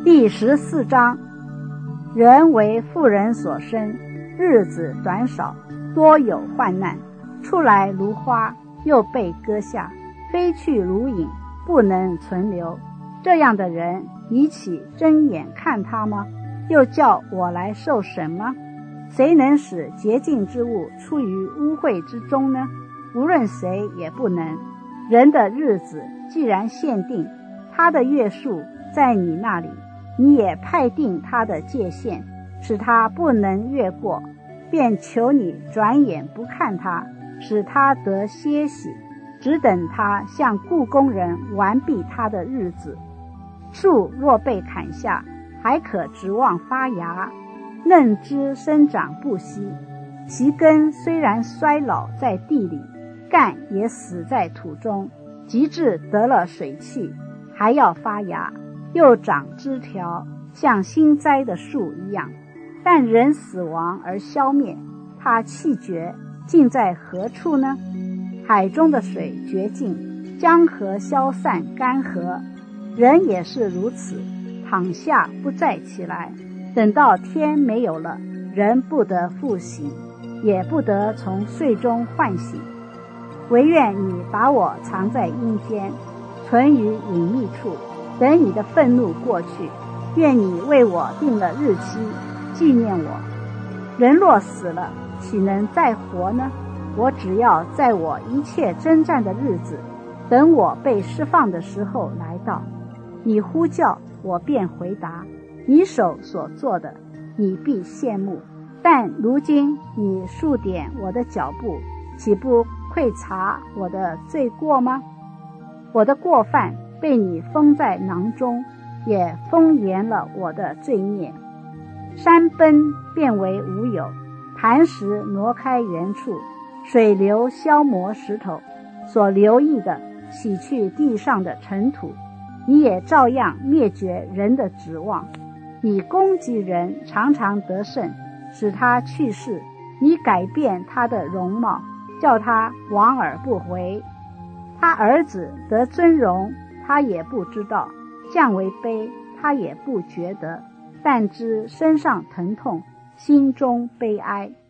第14章，人为妇人所生，日子短少，多有患难。出来如花，又被割下，飞去如影，不能存留。这样的人，你岂睁眼看他吗？又叫我来受审吗？谁能使洁净之物出于污秽之中呢？无论谁也不能。人的日子既然限定，他的月数在你那里，你也派定他的界限，使他不能越过，便求你转眼不看他，使他得歇息，只等他像雇工人完毕他的日子。树若被砍下，还可指望发芽，嫩枝生长不息，其根虽然衰老在地里，干也死在土中，及至得了水气，还要发芽，又长枝条，像新栽的树一样。但人死亡而消灭，他气绝，尽在何处呢？海中的水绝尽，江河消散干涸，人也是如此，躺下不再起来。等到天没有了，人不得复醒，也不得从睡中唤醒。唯愿你把我藏在阴间，存于隐秘处，等你的愤怒过去。愿你为我定了日期，纪念我。人若死了，岂能再活呢？我只要在我一切征战的日子，等我被释放的时候来到。你呼叫，我便回答，你手所做的，你必羡慕。但如今你数点我的脚步，岂不窥察我的罪过吗？我的过犯被你封在囊中，也封严了我的罪孽。山崩变为无有，磐石挪开原处，水流消磨石头，所留意的洗去地上的尘土。你也照样灭绝人的指望。你攻击人，常常得胜，使他去世。你改变他的容貌，叫他往而不回。他儿子得尊荣，他也不知道；降为卑，他也不觉得。但知身上疼痛，心中悲哀。